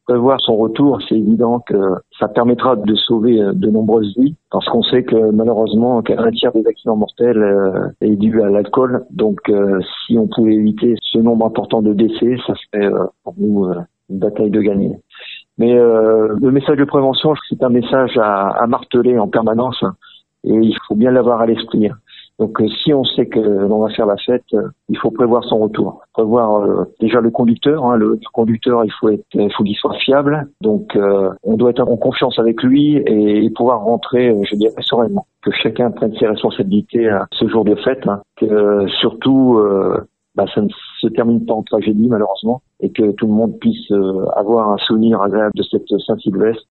prévoir son retour, c'est évident que ça permettra de sauver de nombreuses vies, parce qu'on sait que malheureusement un tiers des accidents mortels est dû à l'alcool. Donc si on pouvait éviter ce nombre important de décès, ça serait pour nous une bataille de gagner. Mais le message de prévention, c'est un message à marteler en permanence, et il faut bien l'avoir à l'esprit. Donc si on sait que l'on va faire la fête, il faut prévoir son retour. Prévoir déjà le conducteur. Le conducteur, il faut qu'il soit fiable. Donc on doit être en confiance avec lui et pouvoir rentrer, je dirais, sereinement. Que chacun prenne ses responsabilités à ce jour de fête. Que surtout ça ne se termine pas en tragédie malheureusement, et que tout le monde puisse avoir un souvenir agréable de cette Saint-Sylvestre.